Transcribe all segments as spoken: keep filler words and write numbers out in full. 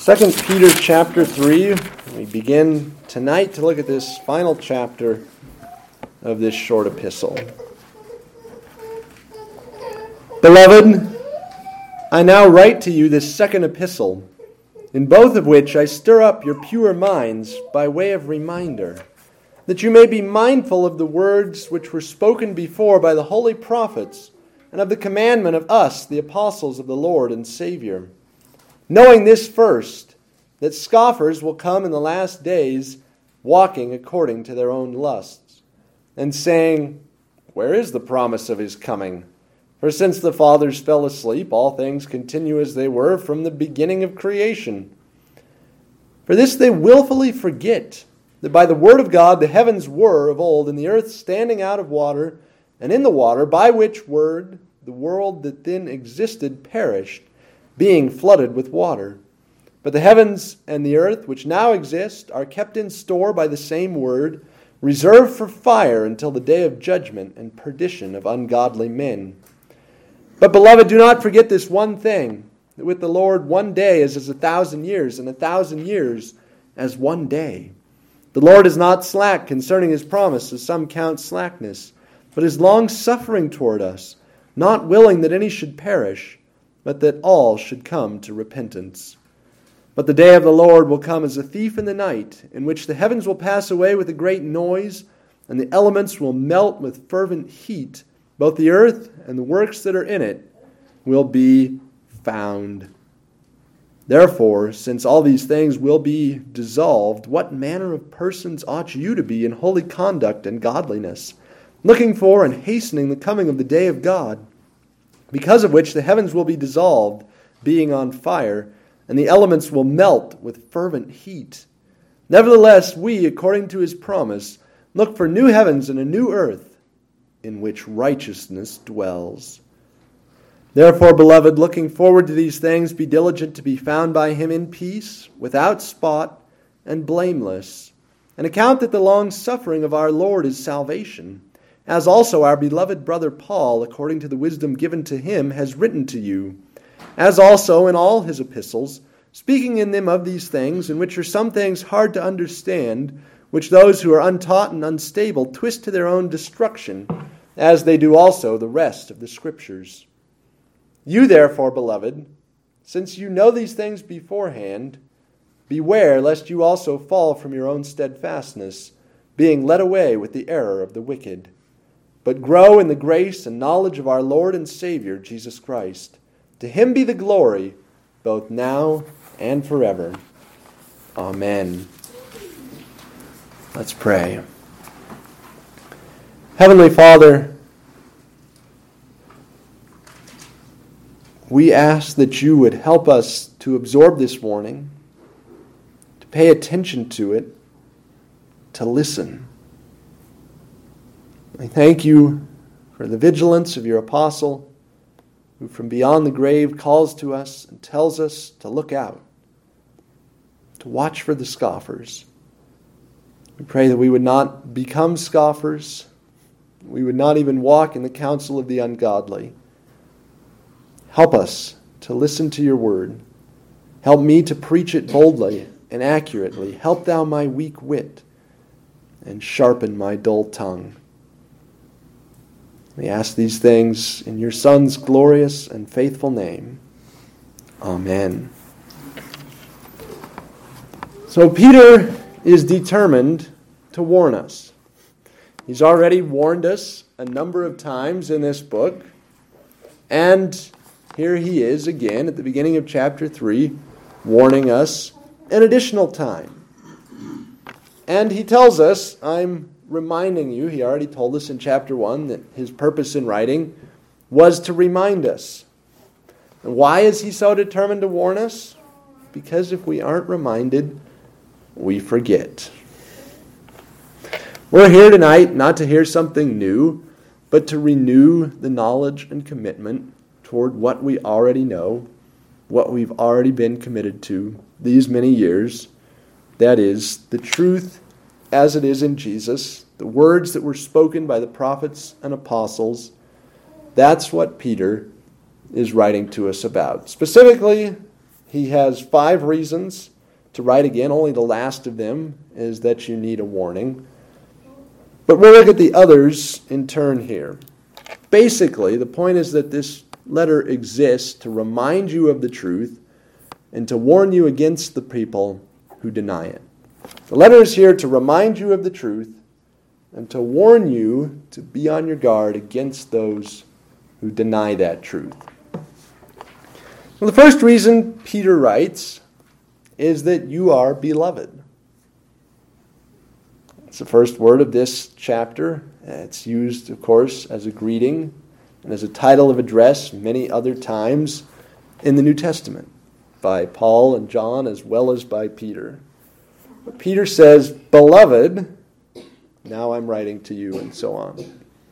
Second Peter chapter three. We begin tonight to look at this final chapter of this short epistle. Beloved, I now write to you this second epistle, in both of which I stir up your pure minds by way of reminder, that you may be mindful of the words which were spoken before by the holy prophets, and of the commandment of us, the apostles of the Lord and Savior. Knowing this first, that scoffers will come in the last days, walking according to their own lusts, and saying, Where is the promise of his coming? For since the fathers fell asleep, all things continue as they were from the beginning of creation. For this they willfully forget, that by the word of God the heavens were of old, and the earth standing out of water, and in the water, by which word the world that then existed perished, being flooded with water. But the heavens and the earth, which now exist, are kept in store by the same word, reserved for fire until the day of judgment and perdition of ungodly men. But, beloved, do not forget this one thing, that with the Lord one day is as a thousand years, and a thousand years as one day. The Lord is not slack concerning his promise, as some count slackness, but is long-suffering toward us, not willing that any should perish, but that all should come to repentance. But the day of the Lord will come as a thief in the night, in which the heavens will pass away with a great noise, and the elements will melt with fervent heat. Both the earth and the works that are in it will be found. Therefore, since all these things will be dissolved, what manner of persons ought you to be in holy conduct and godliness, looking for and hastening the coming of the day of God, because of which the heavens will be dissolved, being on fire, and the elements will melt with fervent heat. Nevertheless, we, according to his promise, look for new heavens and a new earth, in which righteousness dwells. Therefore, beloved, looking forward to these things, be diligent to be found by him in peace, without spot, and blameless, and account that the long suffering of our Lord is salvation, as also our beloved brother Paul, according to the wisdom given to him, has written to you, as also in all his epistles, speaking in them of these things, in which are some things hard to understand, which those who are untaught and unstable twist to their own destruction, as they do also the rest of the Scriptures. You therefore, beloved, since you know these things beforehand, beware lest you also fall from your own steadfastness, being led away with the error of the wicked. But grow in the grace and knowledge of our Lord and Savior, Jesus Christ. To him be the glory, both now and forever. Amen. Let's pray. Heavenly Father, we ask that you would help us to absorb this morning, to pay attention to it, to listen. I thank you for the vigilance of your apostle, who from beyond the grave calls to us and tells us to look out, to watch for the scoffers. We pray that we would not become scoffers. We would not even walk in the counsel of the ungodly. Help us to listen to your word. Help me to preach it boldly and accurately. Help thou my weak wit and sharpen my dull tongue. We ask these things in your Son's glorious and faithful name. Amen. So Peter is determined to warn us. He's already warned us a number of times in this book. And here he is again at the beginning of chapter three, warning us an additional time. And he tells us, I'm reminding you, he already told us in chapter one that his purpose in writing was to remind us. And why is he so determined to warn us? Because if we aren't reminded, we forget. We're here tonight not to hear something new, but to renew the knowledge and commitment toward what we already know, what we've already been committed to these many years. That is, the truth as it is in Jesus, the words that were spoken by the prophets and apostles. That's what Peter is writing to us about. Specifically, he has five reasons to write again. Only the last of them is that you need a warning. But we'll look at the others in turn here. Basically, the point is that this letter exists to remind you of the truth and to warn you against the people who deny it. The letter is here to remind you of the truth and to warn you to be on your guard against those who deny that truth. Well, the first reason Peter writes is that you are beloved. It's the first word of this chapter. It's used, of course, as a greeting and as a title of address many other times in the New Testament by Paul and John as well as by Peter. But Peter says, "Beloved, now I'm writing to you," and so on.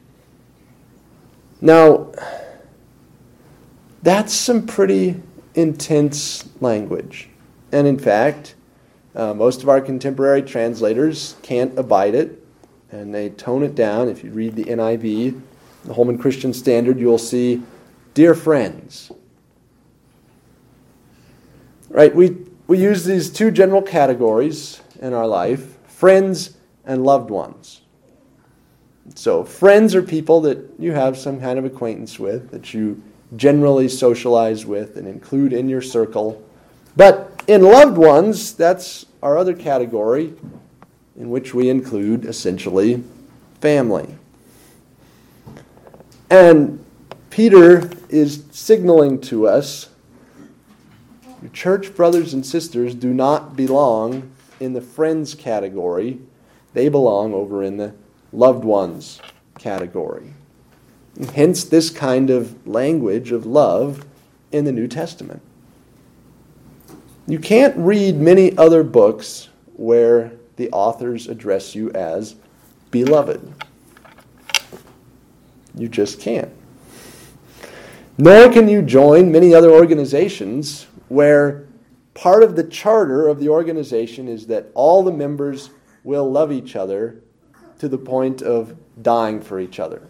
Now, that's some pretty intense language. And in fact, uh, most of our contemporary translators can't abide it, and they tone it down. If you read the N I V, the Holman Christian Standard, you'll see, "Dear friends." Right? We, we use these two general categories in our life, friends and loved ones. So friends are people that you have some kind of acquaintance with, that you generally socialize with and include in your circle. But in loved ones, that's our other category in which we include essentially family. And Peter is signaling to us, your church brothers and sisters do not belong in the friends category. They belong over in the loved ones category. And hence this kind of language of love in the New Testament. You can't read many other books where the authors address you as beloved. You just can't. Nor can you join many other organizations where part of the charter of the organization is that all the members will love each other to the point of dying for each other.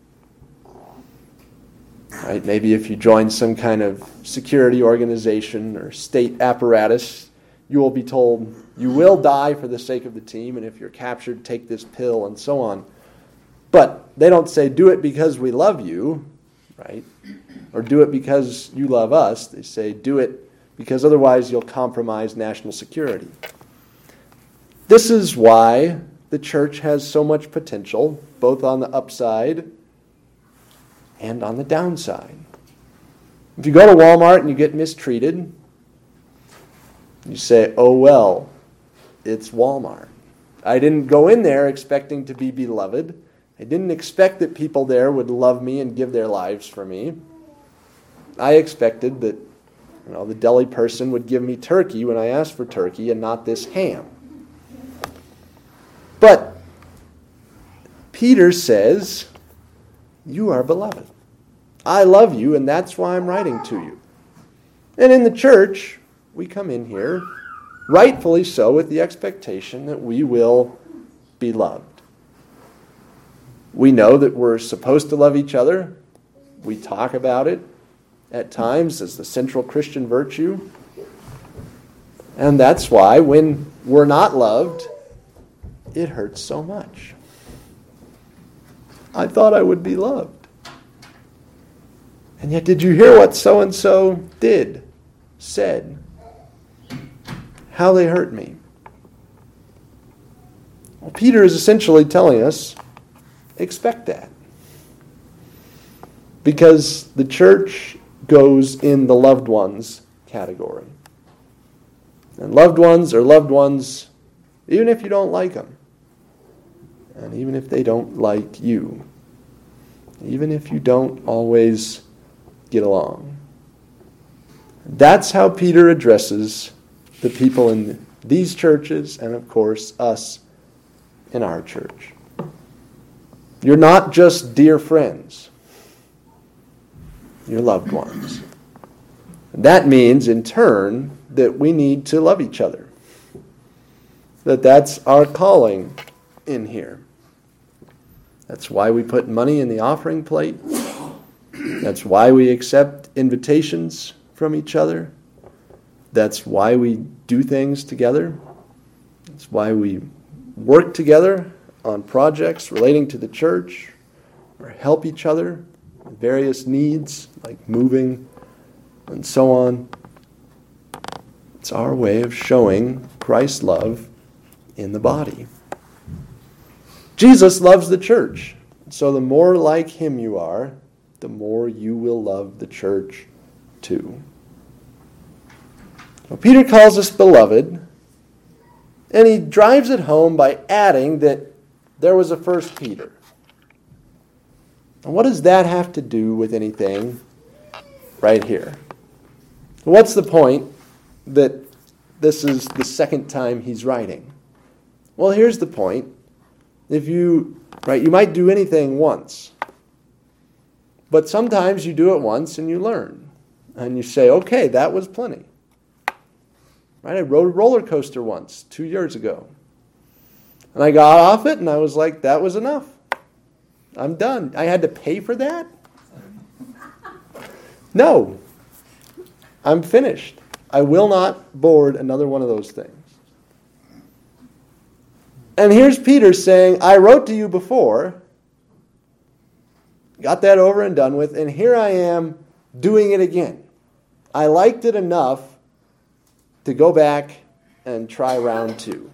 Right? Maybe if you join some kind of security organization or state apparatus, you will be told you will die for the sake of the team, and if you're captured, take this pill, and so on. But they don't say, do it because we love you, right? Or do it because you love us. They say, do it because otherwise you'll compromise national security. This is why the church has so much potential, both on the upside and on the downside. If you go to Walmart and you get mistreated, you say, oh well, it's Walmart. I didn't go in there expecting to be beloved. I didn't expect that people there would love me and give their lives for me. I expected that you know, the deli person would give me turkey when I asked for turkey and not this ham. But Peter says, you are beloved. I love you, and that's why I'm writing to you. And in the church, we come in here, rightfully so, with the expectation that we will be loved. We know that we're supposed to love each other. We talk about it at times as the central Christian virtue. And that's why when we're not loved, it hurts so much. I thought I would be loved. And yet, did you hear what so-and-so did, said? How they hurt me? Well, Peter is essentially telling us, expect that. Because the church goes in the loved ones category. And loved ones are loved ones even if you don't like them. And even if they don't like you. Even if you don't always get along. That's how Peter addresses the people in these churches and, of course, us in our church. You're not just dear friends. You're loved ones. That means, in turn, that we need to love each other. That that's our calling in here. That's why we put money in the offering plate. That's why we accept invitations from each other. That's why we do things together. That's why we work together on projects relating to the church or help each other with various needs like moving and so on. It's our way of showing Christ's love in the body. Jesus loves the church. So the more like him you are, the more you will love the church too. Well, Peter calls us beloved, and he drives it home by adding that there was a first Peter. And what does that have to do with anything right here? What's the point that this is the second time he's writing? Well, here's the point. If you, right, you might do anything once. But sometimes you do it once and you learn. And you say, okay, that was plenty. Right? I rode a roller coaster once, two years ago. And I got off it and I was like, that was enough. I'm done. I had to pay for that? No. I'm finished. I will not board another one of those things. And here's Peter saying, I wrote to you before, got that over and done with, and here I am doing it again. I liked it enough to go back and try round two.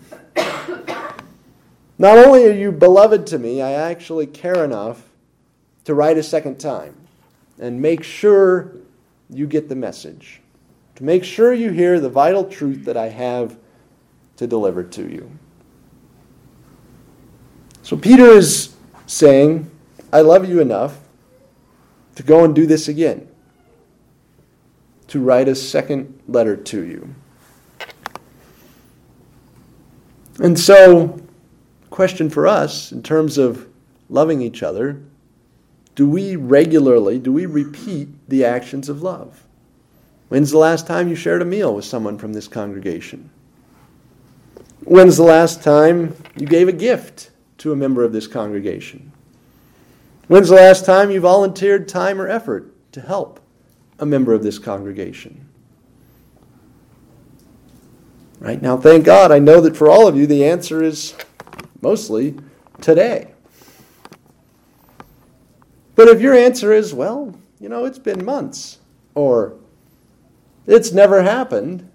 Not only are you beloved to me, I actually care enough to write a second time and make sure you get the message, to make sure you hear the vital truth that I have to deliver to you. So Peter is saying, I love you enough to go and do this again, to write a second letter to you. And so, question for us in terms of loving each other, do we regularly, do we repeat the actions of love? When's the last time you shared a meal with someone from this congregation? When's the last time you gave a gift to a member of this congregation? When's the last time you volunteered time or effort to help a member of this congregation? Right now, thank God, I know that for all of you, the answer is mostly today. But if your answer is, well, you know, it's been months, or it's never happened,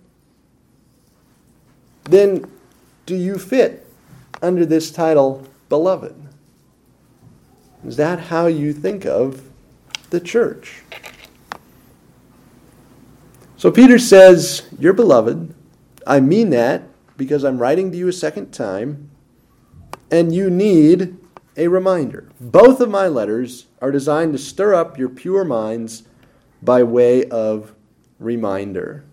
then do you fit under this title, beloved? Is that how you think of the church? So Peter says, you're beloved. I mean that because I'm writing to you a second time, and you need a reminder. Both of my letters are designed to stir up your pure minds by way of reminder.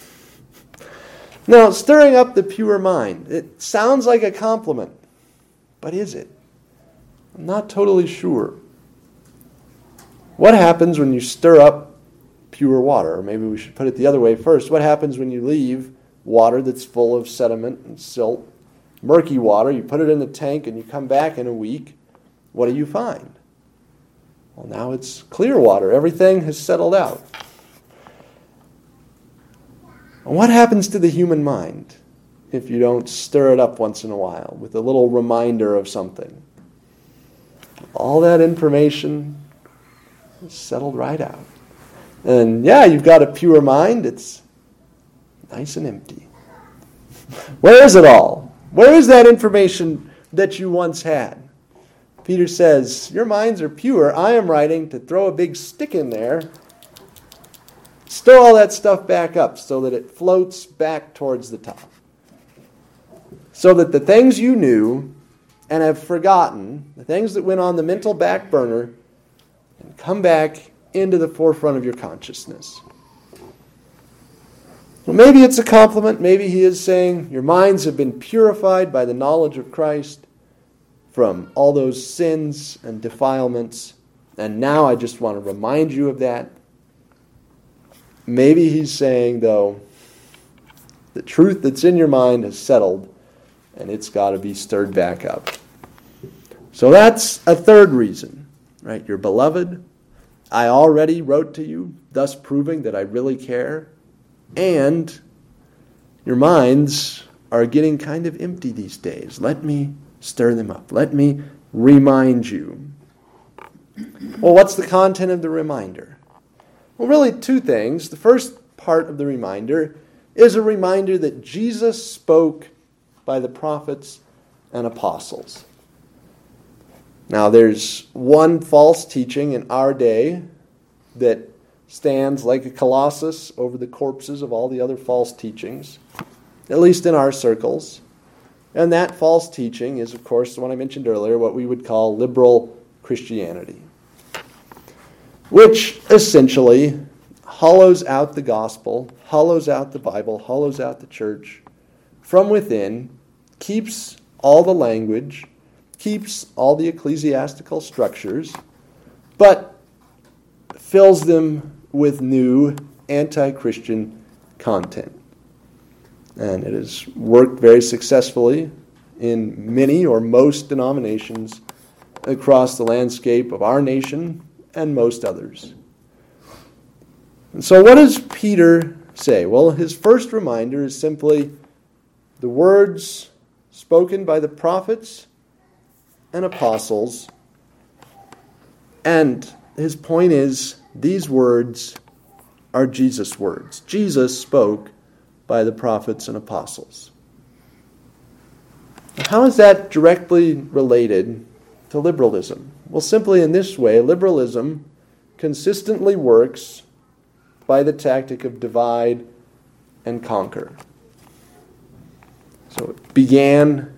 Now, stirring up the pure mind, it sounds like a compliment, but is it? I'm not totally sure. What happens when you stir up pure water? Or maybe we should put it the other way first. What happens when you leave water that's full of sediment and silt, murky water, you put it in the tank and you come back in a week, what do you find? Well, now it's clear water. Everything has settled out. What happens to the human mind if you don't stir it up once in a while with a little reminder of something? All that information is settled right out. And yeah, you've got a pure mind. It's nice and empty. Where is it all? Where is that information that you once had? Peter says, your minds are pure. I am writing to throw a big stick in there, stir all that stuff back up so that it floats back towards the top. So that the things you knew and have forgotten, the things that went on the mental back burner, can come back into the forefront of your consciousness. Well, maybe it's a compliment. Maybe he is saying your minds have been purified by the knowledge of Christ from all those sins and defilements, and now I just want to remind you of that. Maybe he's saying, though, the truth that's in your mind has settled, and it's got to be stirred back up. So that's a third reason, right? You're beloved. I already wrote to you, thus proving that I really care. and your minds are getting kind of empty these days. Let me stir them up. Let me remind you. Well, what's the content of the reminder? Well, really two things. The first part of the reminder is a reminder that Jesus spoke by the prophets and apostles. Now, there's one false teaching in our day that stands like a colossus over the corpses of all the other false teachings, at least in our circles. And that false teaching is, of course, the one I mentioned earlier, what we would call liberal Christianity, which essentially hollows out the gospel, hollows out the Bible, hollows out the church from within, keeps all the language, keeps all the ecclesiastical structures, but fills them with new anti-Christian content. And it has worked very successfully in many or most denominations across the landscape of our nation and most others. And so what does Peter say? Well, his first reminder is simply the words spoken by the prophets and apostles. And his point is, these words are Jesus' words. Jesus spoke by the prophets and apostles. How is that directly related to liberalism? Well, simply in this way, liberalism consistently works by the tactic of divide and conquer. So it began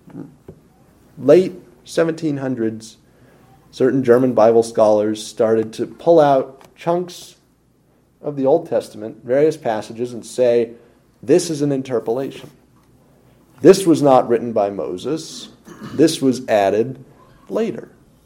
late seventeen hundreds. Certain German Bible scholars started to pull out chunks of the Old Testament, various passages, and say, this is an interpolation. This was not written by Moses. This was added later.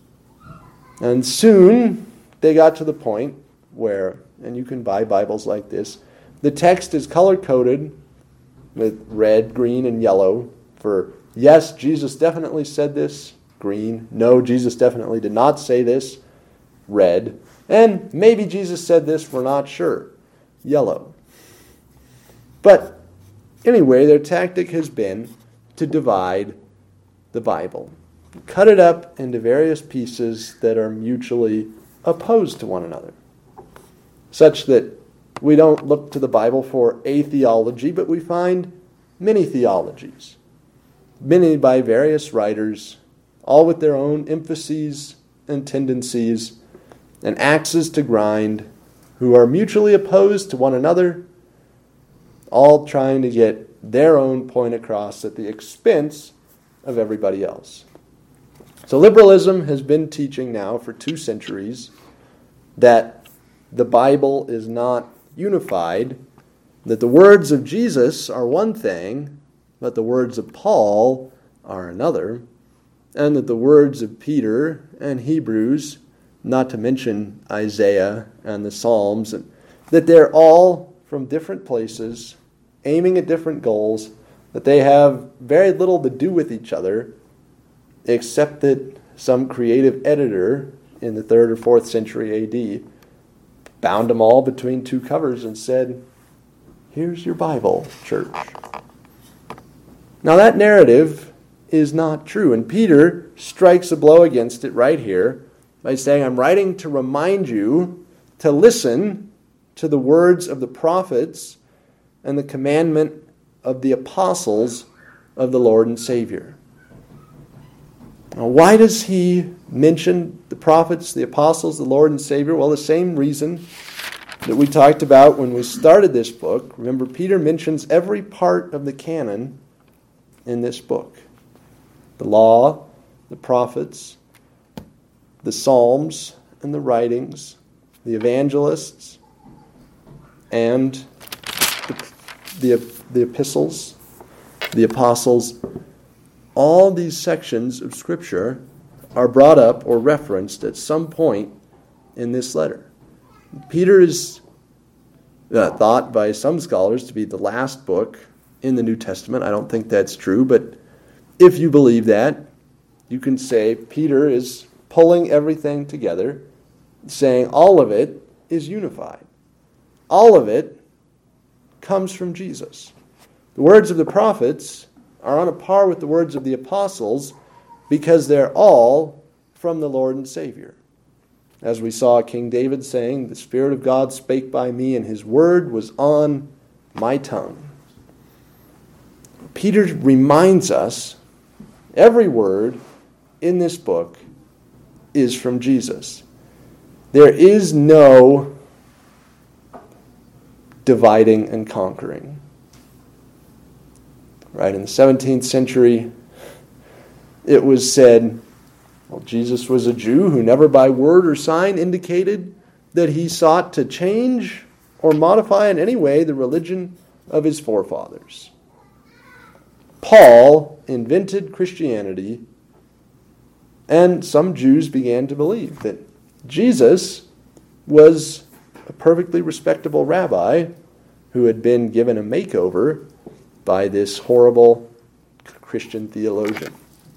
And soon they got to the point where, and you can buy Bibles like this, the text is color-coded with red, green, and yellow for, yes, Jesus definitely said this, green. No, Jesus definitely did not say this, red. And maybe Jesus said this, we're not sure, yellow. But anyway, their tactic has been to divide the Bible, cut it up into various pieces that are mutually opposed to one another, such that we don't look to the Bible for a theology, but we find many theologies, many by various writers, all with their own emphases and tendencies and axes to grind, who are mutually opposed to one another, all trying to get their own point across at the expense of everybody else. So liberalism has been teaching now for two centuries that the Bible is not unified, that the words of Jesus are one thing, but the words of Paul are another, and that the words of Peter and Hebrews, not to mention Isaiah and the Psalms, and that they're all from different places, aiming at different goals, that they have very little to do with each other, except that some creative editor in the third or fourth century A D bound them all between two covers and said, here's your Bible, church. Now that narrative is not true, and Peter strikes a blow against it right here by saying, I'm writing to remind you to listen to the words of the prophets and the commandment of the apostles of the Lord and Savior. Now, why does he mention the prophets, the apostles, the Lord and Savior? Well, the same reason that we talked about when we started this book. Remember, Peter mentions every part of the canon in this book. The law, the prophets, the Psalms and the writings, the evangelists, and the, the, the epistles, the apostles. All these sections of Scripture are brought up or referenced at some point in this letter. Peter is uh, thought by some scholars to be the last book in the New Testament. I don't think that's true, but if you believe that, you can say Peter is pulling everything together, saying all of it is unified. All of it comes from Jesus. The words of the prophets are on a par with the words of the apostles because they're all from the Lord and Savior. As we saw King David saying, "The Spirit of God spake by me, and his word was on my tongue." Peter reminds us every word in this book is from Jesus. There is no dividing and conquering. Right, in the seventeenth century, it was said, well, Jesus was a Jew who never by word or sign indicated that he sought to change or modify in any way the religion of his forefathers. Paul invented Christianity, and some Jews began to believe that Jesus was a perfectly respectable rabbi who had been given a makeover by this horrible Christian theologian.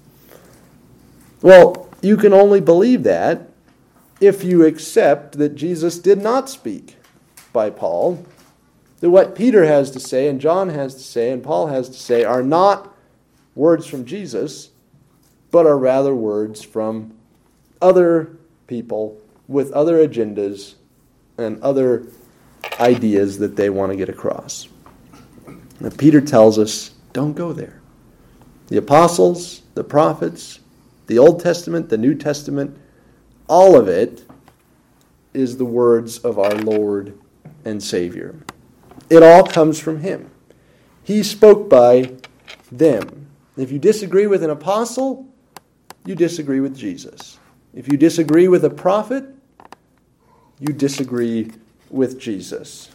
Well, you can only believe that if you accept that Jesus did not speak by Paul, that what Peter has to say and John has to say and Paul has to say are not words from Jesus, but are rather words from other people with other agendas and other ideas that they want to get across. Now, Peter tells us, don't go there. The apostles, the prophets, the Old Testament, the New Testament, all of it is the words of our Lord and Savior. It all comes from him. He spoke by them. If you disagree with an apostle, you disagree with Jesus. If you disagree with a prophet, you disagree with Jesus.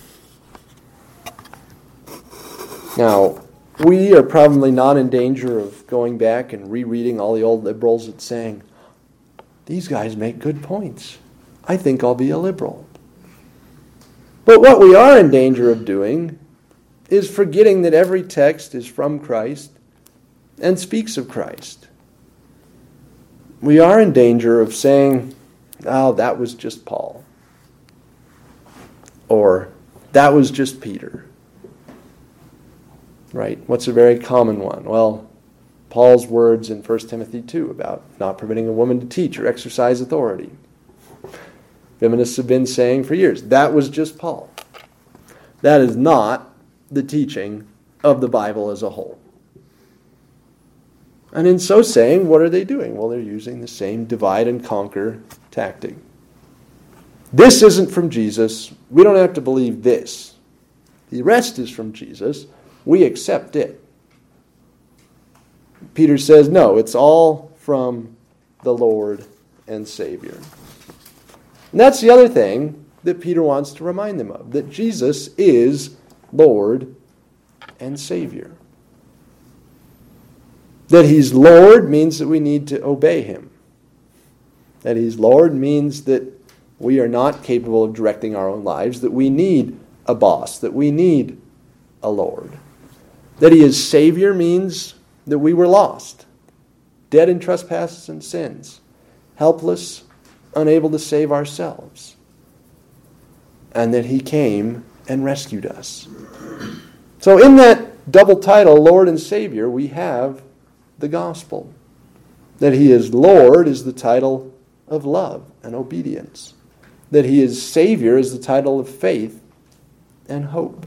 Now, we are probably not in danger of going back and rereading all the old liberals and saying, these guys make good points. I think I'll be a liberal. But what we are in danger of doing is forgetting that every text is from Christ and speaks of Christ. We are in danger of saying, oh, that was just Paul. Or, that was just Peter. Right? What's a very common one? Well, Paul's words in First Timothy two about not permitting a woman to teach or exercise authority. Feminists have been saying for years, that was just Paul. That is not the teaching of the Bible as a whole. And in so saying, what are they doing? Well, they're using the same divide and conquer tactic. This isn't from Jesus. We don't have to believe this. The rest is from Jesus. We accept it. Peter says, no, it's all from the Lord and Savior. And that's the other thing that Peter wants to remind them of, that Jesus is Lord and Savior. That he's Lord means that we need to obey him. That he's Lord means that we are not capable of directing our own lives, that we need a boss, that we need a Lord. That he is Savior means that we were lost, dead in trespasses and sins, helpless, unable to save ourselves, and that he came and rescued us. So in that double title, Lord and Savior, we have the gospel. That he is Lord is the title of love and obedience. That he is Savior is the title of faith and hope.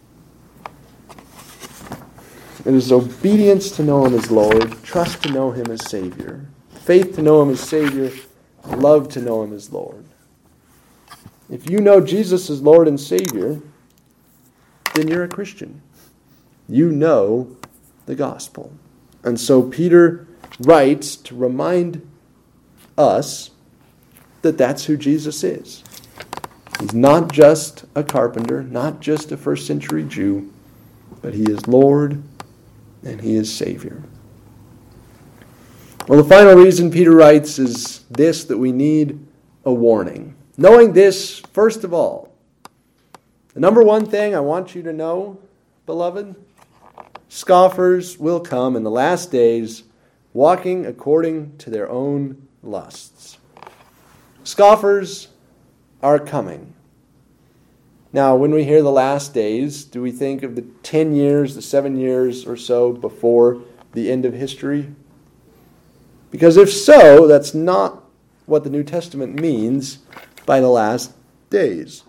It is obedience to know him as Lord, trust to know him as Savior, faith to know him as Savior, love to know him as Lord. If you know Jesus as Lord and Savior, then you're a Christian. You know the gospel. And so Peter writes to remind us that that's who Jesus is. He's not just a carpenter, not just a first century Jew, but he is Lord and he is Savior. Well, the final reason Peter writes is this, that we need a warning. Knowing this, first of all, the number one thing I want you to know, beloved, scoffers will come in the last days, walking according to their own lusts. Scoffers are coming. Now, when we hear the last days, do we think of the ten years, the seven years or so before the end of history? Because if so, that's not what the New Testament means by the last days.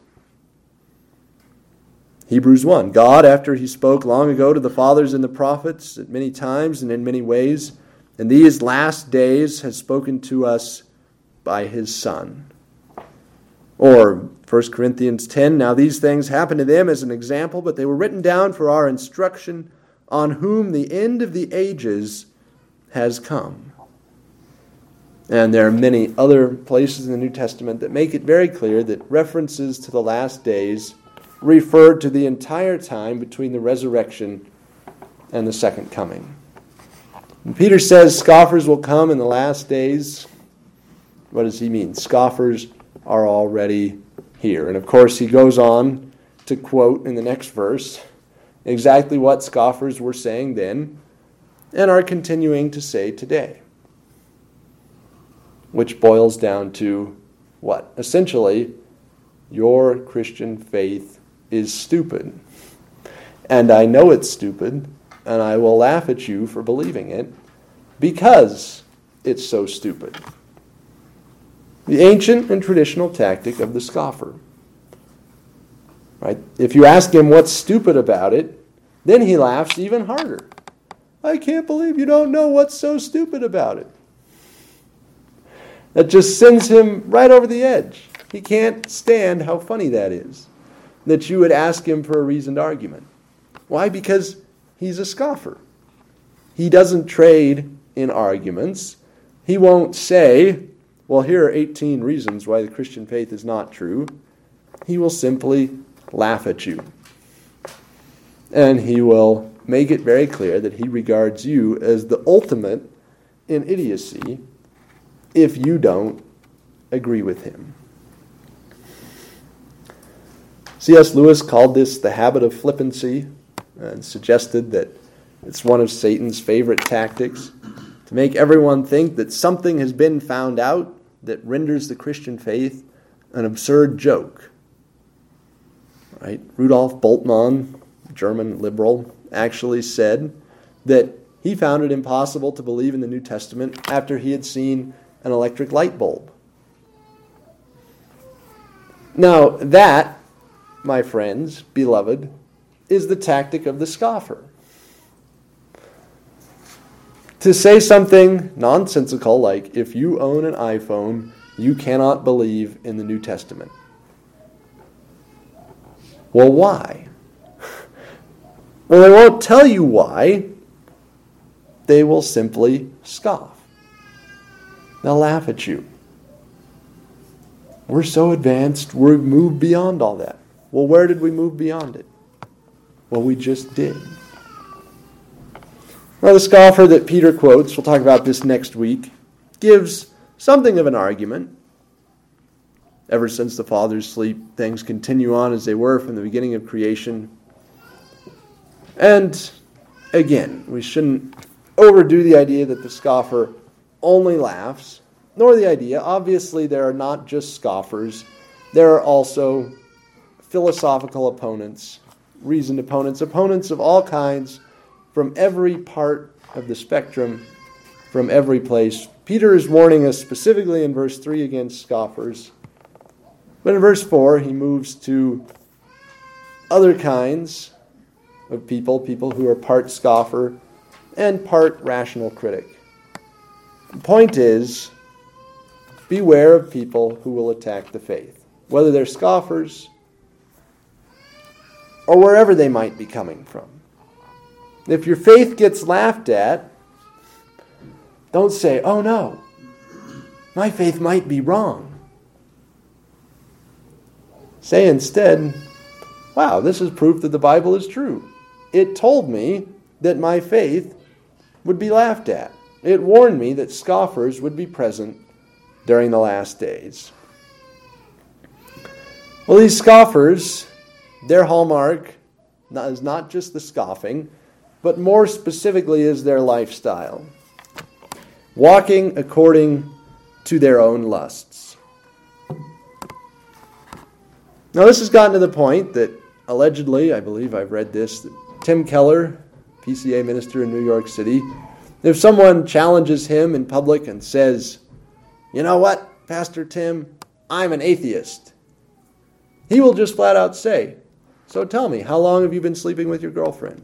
Hebrews one, God, after he spoke long ago to the fathers and the prophets at many times and in many ways, in these last days has spoken to us by his Son. Or First Corinthians ten, now these things happened to them as an example, but they were written down for our instruction, on whom the end of the ages has come. And there are many other places in the New Testament that make it very clear that references to the last days refer to the entire time between the resurrection and the second coming. When Peter says scoffers will come in the last days, what does he mean? Scoffers are already here. And of course, he goes on to quote in the next verse exactly what scoffers were saying then and are continuing to say today. Which boils down to what? Essentially, your Christian faith is stupid. And I know it's stupid, and I will laugh at you for believing it because it's so stupid. The ancient and traditional tactic of the scoffer. Right? If you ask him what's stupid about it, then he laughs even harder. I can't believe you don't know what's so stupid about it. That just sends him right over the edge. He can't stand how funny that is, that you would ask him for a reasoned argument. Why? Because he's a scoffer. He doesn't trade in arguments. He won't say, well, here are eighteen reasons why the Christian faith is not true. He will simply laugh at you. And he will make it very clear that he regards you as the ultimate in idiocy if you don't agree with him. C S Lewis called this the habit of flippancy and suggested that it's one of Satan's favorite tactics to make everyone think that something has been found out that renders the Christian faith an absurd joke. Right? Rudolf Bultmann, German liberal, actually said that he found it impossible to believe in the New Testament after he had seen an electric light bulb. Now, that, my friends, beloved, is the tactic of the scoffer. To say something nonsensical like, if you own an iPhone, you cannot believe in the New Testament. Well, why? Well, they won't tell you why. They will simply scoff. They'll laugh at you. We're so advanced, we've moved beyond all that. Well, where did we move beyond it? Well, we just did. Now, the scoffer that Peter quotes, we'll talk about this next week, gives something of an argument. Ever since the fathers sleep, things continue on as they were from the beginning of creation. And again, we shouldn't overdo the idea that the scoffer only laughs, nor the idea, obviously there are not just scoffers, there are also philosophical opponents, reasoned opponents, opponents of all kinds from every part of the spectrum, from every place. Peter is warning us specifically in verse three against scoffers. But in verse four, he moves to other kinds of people, people who are part scoffer and part rational critic. The point is, beware of people who will attack the faith, whether they're scoffers or wherever they might be coming from. If your faith gets laughed at, don't say, oh no, my faith might be wrong. Say instead, wow, this is proof that the Bible is true. It told me that my faith would be laughed at. It warned me that scoffers would be present during the last days. Well, these scoffers, their hallmark is not just the scoffing, but more specifically is their lifestyle. Walking according to their own lusts. Now this has gotten to the point that allegedly, I believe I've read this, that Tim Keller, P C A minister in New York City, if someone challenges him in public and says, "You know what, Pastor Tim, I'm an atheist," he will just flat out say, "So tell me, how long have you been sleeping with your girlfriend?"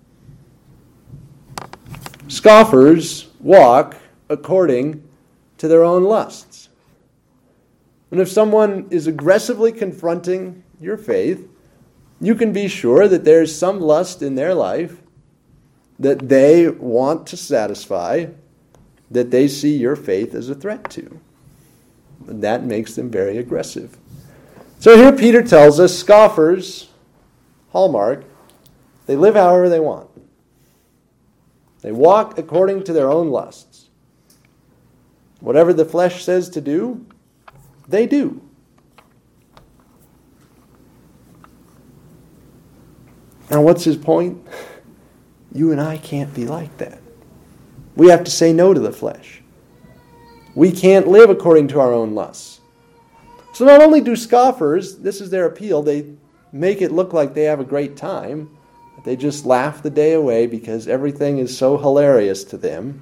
Scoffers walk according to their own lusts. And if someone is aggressively confronting your faith, you can be sure that there's some lust in their life that they want to satisfy, that they see your faith as a threat to. And that makes them very aggressive. So here Peter tells us scoffers, hallmark, they live however they want. They walk according to their own lusts. Whatever the flesh says to do, they do. Now what's his point? You and I can't be like that. We have to say no to the flesh. We can't live according to our own lusts. So not only do scoffers, this is their appeal, they make it look like they have a great time. They just laugh the day away because everything is so hilarious to them.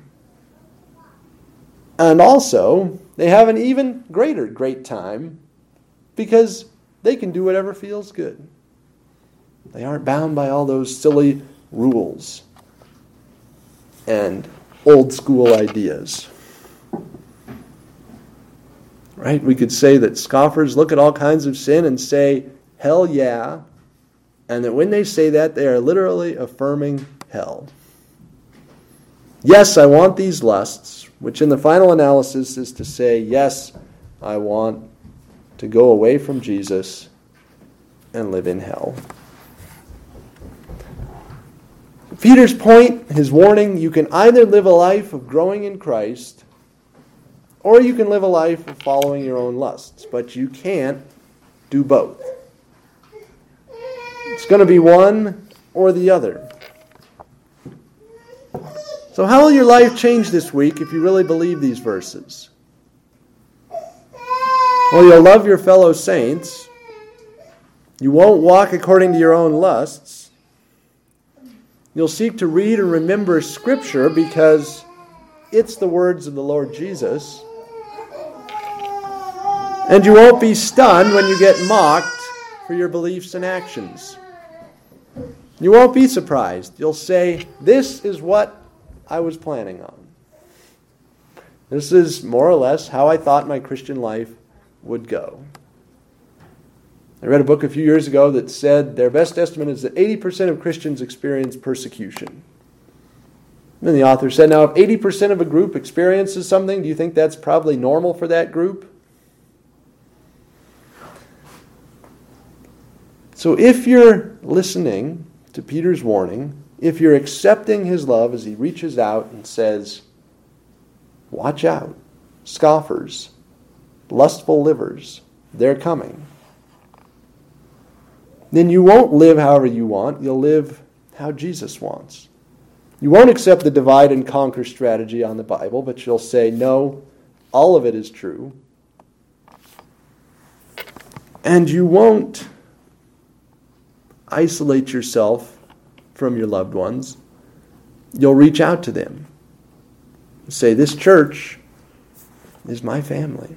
And also, they have an even greater great time because they can do whatever feels good. They aren't bound by all those silly rules and old school ideas. Right? We could say that scoffers look at all kinds of sin and say, "Hell yeah." And that when they say that, they are literally affirming hell. Yes, I want these lusts, which in the final analysis is to say, yes, I want to go away from Jesus and live in hell. Peter's point, his warning, you can either live a life of growing in Christ, or you can live a life of following your own lusts, but you can't do both. It's going to be one or the other. So how will your life change this week if you really believe these verses? Well, you'll love your fellow saints. You won't walk according to your own lusts. You'll seek to read and remember Scripture because it's the words of the Lord Jesus. And you won't be stunned when you get mocked for your beliefs and actions. You won't be surprised. You'll say, this is what I was planning on. This is more or less how I thought my Christian life would go. I read a book a few years ago that said their best estimate is that eighty percent of Christians experience persecution. And then the author said, now if eighty percent of a group experiences something, do you think that's probably normal for that group? So if you're listening to Peter's warning, if you're accepting his love as he reaches out and says, watch out, scoffers, lustful livers, they're coming, then you won't live however you want. You'll live how Jesus wants. You won't accept the divide and conquer strategy on the Bible, but you'll say, no, all of it is true. And you won't isolate yourself from your loved ones. You'll reach out to them. Say, this church is my family.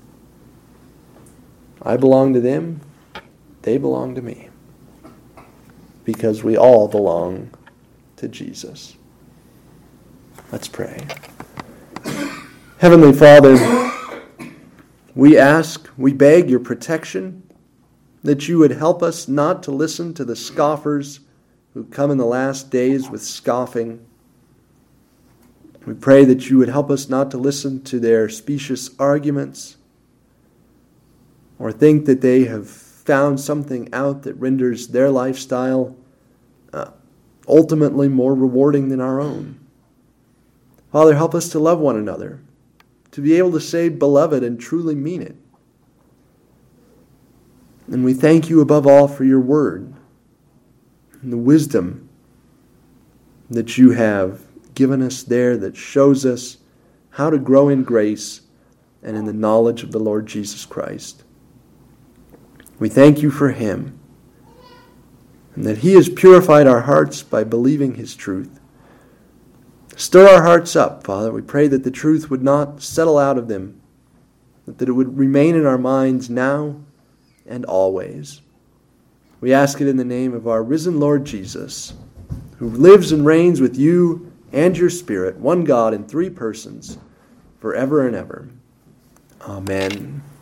I belong to them. They belong to me. Because we all belong to Jesus. Let's pray. Heavenly Father, we ask, we beg your protection, that you would help us not to listen to the scoffers who come in the last days with scoffing. We pray that you would help us not to listen to their specious arguments or think that they have found something out that renders their lifestyle uh, ultimately more rewarding than our own. Father, help us to love one another, to be able to say beloved and truly mean it. And we thank you above all for your word and the wisdom that you have given us there that shows us how to grow in grace and in the knowledge of the Lord Jesus Christ. We thank you for him, and that he has purified our hearts by believing his truth. Stir our hearts up, Father. We pray that the truth would not settle out of them, but that it would remain in our minds now and always. We ask it in the name of our risen Lord Jesus, who lives and reigns with you and your Spirit, one God in three persons, forever and ever. Amen.